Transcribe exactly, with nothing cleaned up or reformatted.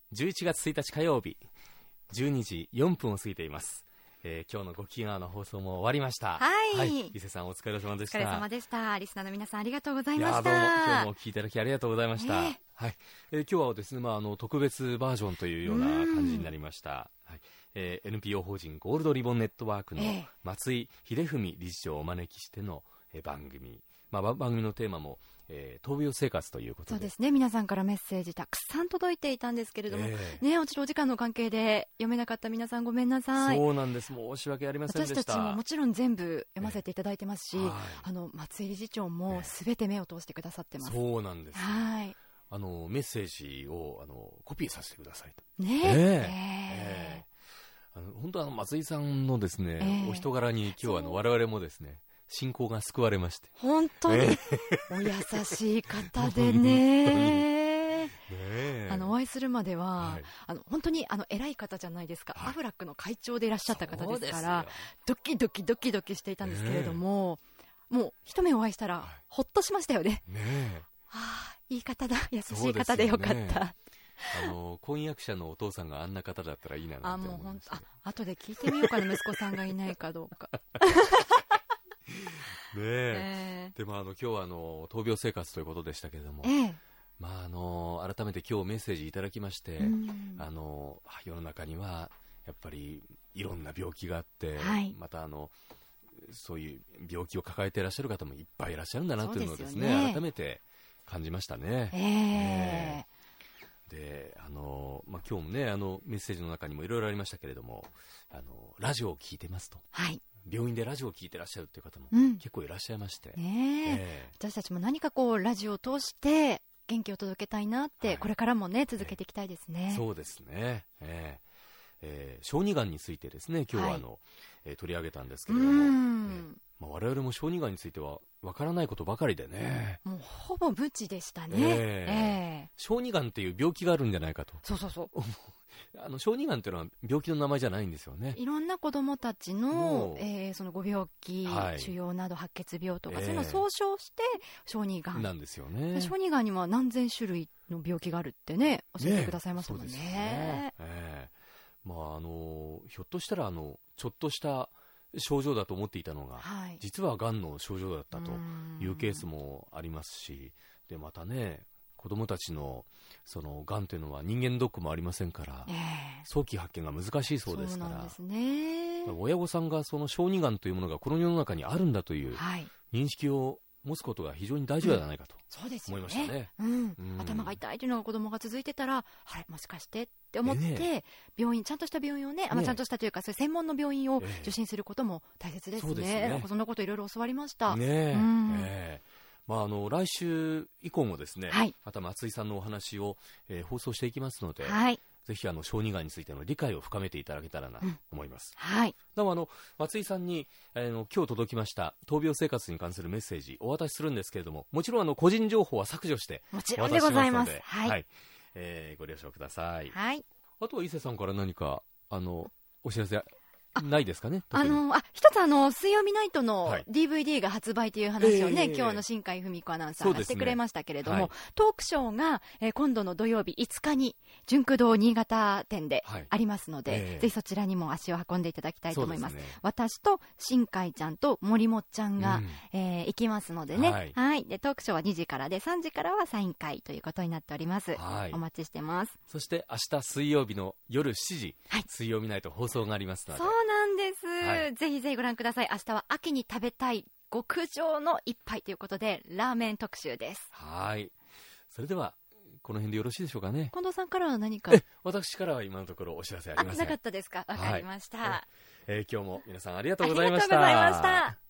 じゅういちがつついたち火曜日じゅうにじよんぷんを過ぎています。えー、今日のごきげんあの放送も終わりました。 はい、はい、 伊勢さんお疲れ様でした。 お疲れ様でした。リスナーの皆さんありがとうございました。 いやどうも今日も聞いていただきありがとうございました。 えーはいえー、今日はですね、まあ、あの特別バージョンというような感じになりました。はいえー、エヌピーオー 法人ゴールドリボンネットワークの松井秀文理事長をお招きしての、えー、番組、まあ、番組のテーマもえー、闘病生活ということで、 そうですね、皆さんからメッセージたくさん届いていたんですけれども、えー、ね、おちろお時間の関係で読めなかった皆さんごめんなさい。 そうなんです、申し訳ありませんでした。 私たちももちろん全部読ませていただいてますし、えー、あの松井理事長もすべて目を通してくださってます。 えー、そうなんです、 はい、 あのメッセージをあのコピーさせてくださいとね、 えーえー、あの本当はあの松井さんのですね、 えー、 お人柄に今日はあの我々もですね信仰が救われまして、 本当に、えー、お優しい方でねね、あのお会いするまでは、はい、あの本当にあの偉い方じゃないですか、はい、アフラックの会長でいらっしゃった方ですからドキドキドキドキしていたんですけれども、ね、もう一目お会いしたら、はい、ほっとしましたよね。 ねああいい方だ、優しい方でよかった。 あの婚約者のお父さんがあんな方だったらいいななんて思います。 あもう本当、あ後で聞いてみようかな息子さんがいないかどうかねええー、でもあの今日はあの闘病生活ということでしたけれども、 えーまあ、あの改めて今日メッセージいただきまして、あの世の中にはやっぱりいろんな病気があって、はい、またあのそういう病気を抱えていらっしゃる方もいっぱいいらっしゃるんだなというのをですね、ね改めて感じましたね。 えー、であの、まあ、今日もねあのメッセージの中にもいろいろありましたけれども、あのラジオを聞いてますと、はい、病院でラジオを聞いてらっしゃるという方も結構いらっしゃいまして、 うんねえー、私たちも何かこうラジオを通して元気を届けたいなって、はい、これからもね続けていきたいですね。 えー、そうですね、えーえー、小児がんについてですね今日はあの、はいえー、取り上げたんですけれども、えーまあ、我々も小児がんについてはわからないことばかりでね、 もうほぼ無知でしたね。 えーえー、 小児がんっていう病気があるんじゃないかと。 そうそうそうあの小児がんというのは病気の名前じゃないんですよね。 いろんな子どもたちの、えー、そのご病気、はい、腫瘍など白血病とか、えー、そういうのを総称して小児がんなんですよね。 小児がんには何千種類の病気があるってね教えてくださいますもんね。 ね、そうですよね、えーまあ、あのひょっとしたらあのちょっとした症状だと思っていたのが、はい、実はがんの症状だったというケースもありますし、でまたね子どもたちのそのがんというのは人間ドックもありませんから、えー、早期発見が難しいそうですから、そうなんですね、親御さんがその小児がんというものがこの世の中にあるんだという認識を持つことが非常に大事ではないかと思いましたね。 うんうんうん、頭が痛いというのが子どもが続いてたら、あれもしかしてって思って、ね、病院ちゃんとした病院をね、ねまあ、ちゃんとしたというかそういう専門の病院を受診することも大切ですね。そうですね、なんかそんなこといろいろ教わりました。 ね、 うんえーまあ、あの来週以降もですね、はい、また松井さんのお話を、えー、放送していきますので、はい、ぜひあの小児がんについての理解を深めていただけたらなと思います。うんはい、なおあの松井さんに、えー、の今日届きました闘病生活に関するメッセージお渡しするんですけれども、もちろんあの個人情報は削除してもちろんでございます。 はいはい、えー、ご了承ください。 はい、 あとは伊勢さんから何かあのお知らせないですかね。 あのあ一つあの水曜日ナイトの ディーブイディー が発売という話をね、はい、今日の新海文子アナウンサーがしてくれましたけれども、ねはい、トークショーが、えー、今度の土曜日いつかに純駆堂新潟店でありますので、はいえー、ぜひそちらにも足を運んでいただきたいと思います。すね、私と新海ちゃんと森もっちゃんが、うんえー、行きますのでね、はいはい、でトークショーはにじからでさんじからはサイン会ということになっております。はい、お待ちしてます。そして明日水曜日の夜しちじ、はい、水曜日ナイト放送がありますので、 そうなんです、はい、ぜひぜひご覧ください。明日は秋に食べたい極上の一杯ということでラーメン特集です。 はい、それではこの辺でよろしいでしょうかね。 近藤さんからは何か。 え私からは今のところお知らせありません。 あなかったですか。わかりました。 はいえー、今日も皆さんありがとうございました。 ありがとうございました。